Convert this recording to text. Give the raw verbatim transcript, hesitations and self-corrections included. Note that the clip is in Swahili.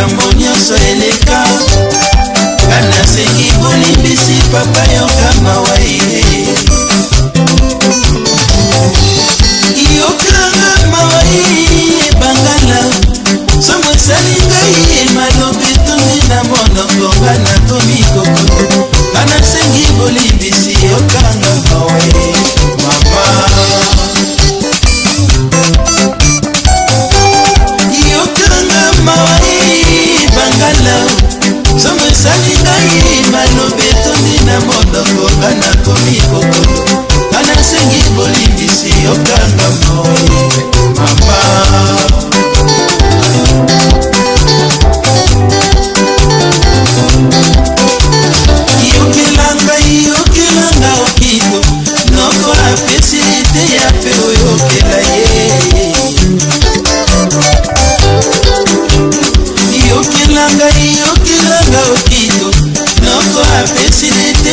makambo nyonso eleka kana sengi bolimbisi papa yoka mawai yokanga mawai bangala somo salingai malobi tuni na monoko kana tomi kokoto kana sengi bolimbisi yokanga mawai mama somo salingai malobi tuni na monoko kana tomi kokoto kana sengi bolimbisi yokanga mawai mama yokelanga yokelanga okito noko apesite ya pe oyokela ye yokelanga yokelanga okito noko apesite